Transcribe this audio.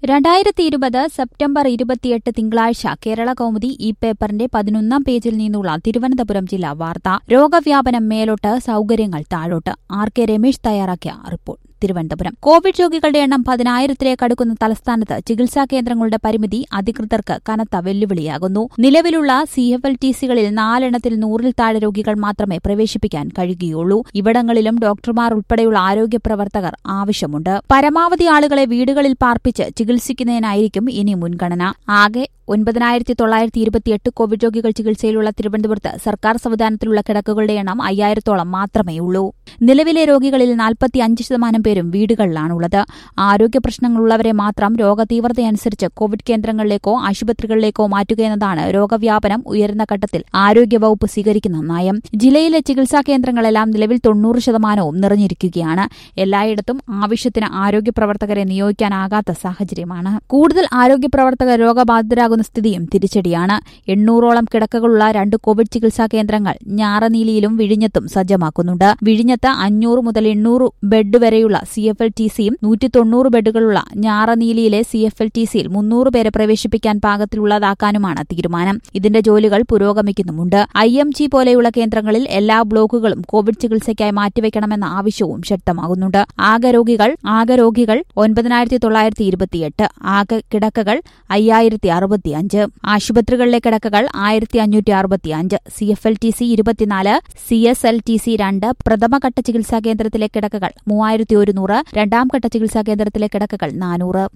2020 September 28 തിങ്കളാഴ്ച കേരള കൗമുദി ഈ പേപ്പറിന്റെ 11-ാം പേജിൽ നിന്നുള്ള തിരുവനന്തപുരം ജില്ലാ വാർത്ത. രോഗവ്യാപനം മേലോട്ട്, സൌകര്യങ്ങൾ താഴോട്ട്. RK രമേശ് തയ്യാറാക്കിയ റിപ്പോർട്ട്. തിരുവനന്തപുരം. കോവിഡ് രോഗികളുടെ എണ്ണം 10,000-ലേക്ക് അടുക്കുന്ന തലസ്ഥാനത്ത് ചികിത്സാ കേന്ദ്രങ്ങളുടെ പരിമിതി അധികൃതർക്ക് കനത്ത വെല്ലുവിളിയാകുന്നു. നിലവിലുള്ള CFLTCകളിൽ 4-ൽ 100-ൽ താഴെ രോഗികൾ മാത്രമേ പ്രവേശിപ്പിക്കാൻ കഴിയുകയുള്ളൂ. ഇവിടങ്ങളിലും ഡോക്ടർമാർ ഉൾപ്പെടെയുള്ള ആരോഗ്യ പ്രവർത്തകർ ആവശ്യമുണ്ട്. പരമാവധി ആളുകളെ വീടുകളിൽ പാർപ്പിച്ച് ചികിത്സിക്കുന്നതിനായിരിക്കും ഇനി മുൻഗണന. ആകെ 9,928 കോവിഡ് രോഗികൾ ചികിത്സയിലുള്ള തിരുവനന്തപുരത്ത് സർക്കാർ സംവിധാനത്തിലുള്ള കിടക്കുകളുടെ എണ്ണം 5,000-ഓളം മാത്രമേയുള്ളൂ. നിലവിലെ രോഗികളിൽ 45% പേരും വീടുകളിലാണുള്ളത്. ആരോഗ്യ പ്രശ്നങ്ങളുള്ളവരെ മാത്രം രോഗതീവ്രതയനുസരിച്ച് കോവിഡ് കേന്ദ്രങ്ങളിലേക്കോ ആശുപത്രികളിലേക്കോ മാറ്റുകയെന്നതാണ് രോഗവ്യാപനം ഉയരുന്ന ഘട്ടത്തിൽ ആരോഗ്യവകുപ്പ് സ്വീകരിക്കുന്ന നയം. ജില്ലയിലെ ചികിത്സാ കേന്ദ്രങ്ങളെല്ലാം നിലവിൽ 90% നിറഞ്ഞിരിക്കുകയാണ്. എല്ലായിടത്തും ആവശ്യത്തിന് ആരോഗ്യ പ്രവർത്തകരെ നിയോഗിക്കാനാകാത്ത സാഹചര്യമാണ്. കൂടുതൽ ആരോഗ്യ പ്രവർത്തകർ രോഗബാധിതരാകുന്ന സ്ഥിതിയും തിരിച്ചടിയാണ്. 800-ഓളം കിടക്കകളുള്ള 2 കോവിഡ് ചികിത്സാ കേന്ദ്രങ്ങൾ ഞാറനീലിയിലും വിഴിഞ്ഞത്തും സജ്ജമാക്കുന്നുണ്ട്. വിഴിഞ്ഞത്ത് 500 മുതൽ 800 ബെഡ് വരെയുള്ള CFLTCയും 190 ബെഡുകളുള്ള ഞാറനീലിയിലെ CFLTCയിൽ 300 പേരെ പ്രവേശിപ്പിക്കാൻ പാകത്തിലുള്ളതാക്കാനുമാണ് തീരുമാനം. ഇതിന്റെ ജോലികൾ പുരോഗമിക്കുന്നുമുണ്ട്. IMG പോലെയുള്ള കേന്ദ്രങ്ങളിൽ എല്ലാ ബ്ലോക്കുകളും കോവിഡ് ചികിത്സയ്ക്കായി മാറ്റിവെക്കണമെന്ന ആവശ്യവും ശക്തമാകുന്നുണ്ട്. ആകെ രോഗികൾ 9,928. ആകെ കിടക്കകൾ 5,065. ആശുപത്രികളിലെ കിടക്കകൾ 1,565. CFLTC 24, CSLTC 2, പ്രഥമഘട്ട ചികിത്സാ കേന്ദ്രത്തിലെ കിടക്കകൾ 3,100, രണ്ടാം ഘട്ട ചികിത്സാ കേന്ദ്രത്തിലെ കിടക്കകൾ 400.